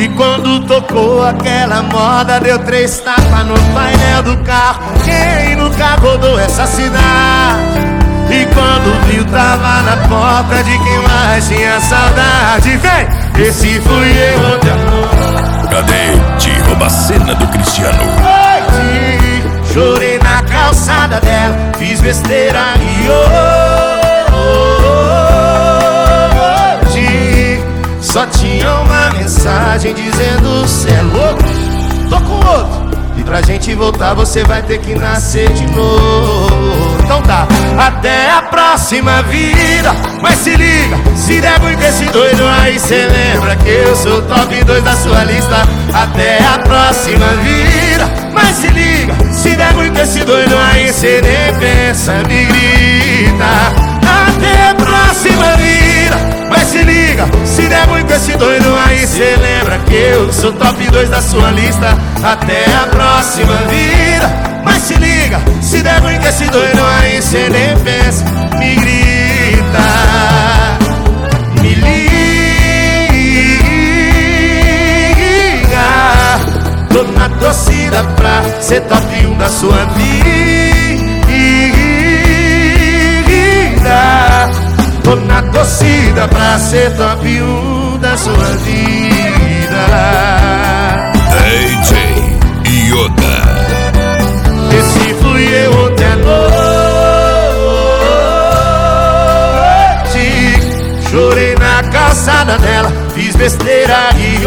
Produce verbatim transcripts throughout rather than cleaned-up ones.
E quando tocou aquela moda, deu três tapas no painel do carro. Quem nunca rodou essa cidade? E quando viu, tava na porta de quem mais tinha saudade. Vem! Esse fui eu ontem à noite. Cadê? Rouba a cena do Cristiano. Noite, chorei na calçada dela, fiz besteira e hoje só tinha uma mensagem dizendo: cê é louco, tô com outro. E pra gente voltar você vai ter que nascer de novo. Então tá, até a próxima vida. Mas se liga, se der muito esse doido aí, cê lembra que eu sou top dois da sua lista. Até a próxima vida. Mas se liga, se der muito esse doido aí, cê nem pensa, me grita. Até a próxima vida. Mas se liga, se der muito esse doido aí, cê lembra que eu sou top dois da sua lista. Até a próxima vida. Mas se liga, se der muito esse doido aí, cê nem pensa, me grita. Me liga, tô na torcida pra ser top um da sua vida. Tô na torcida pra ser top um da sua vida. D J Yoda. Esse fui eu ontem à noite. Chorei na calçada dela, fiz besteira e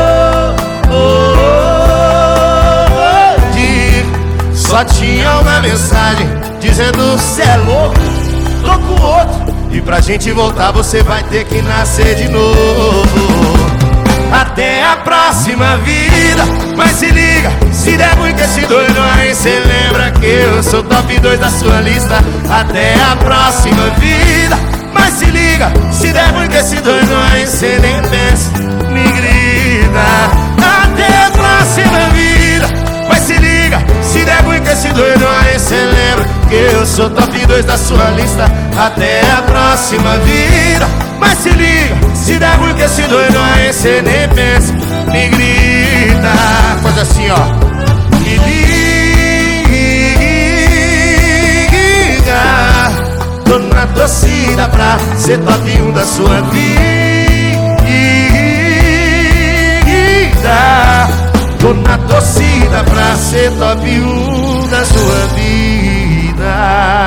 hoje só tinha uma mensagem dizendo: cê é louco, tô com outro. E pra gente voltar você vai ter que nascer de novo. Até a próxima vida. Mas se liga, se der muito esse doido aí, cê lembra que eu sou top dois da sua lista. Até a próxima vida. Mas se liga, se der muito esse doido aí, cê nem pensa, me grita. Até a próxima vida. Mas se liga, se der muito esse doido aí, cê lembra que eu sou top dois da sua lista. Até a próxima vida. Mas se liga, se der muito esse doido aí, cê nem pensa, me grita. Faz assim, ó. Me liga, tô na torcida pra ser top um da sua vida. Tô na torcida pra ser top um da sua vida.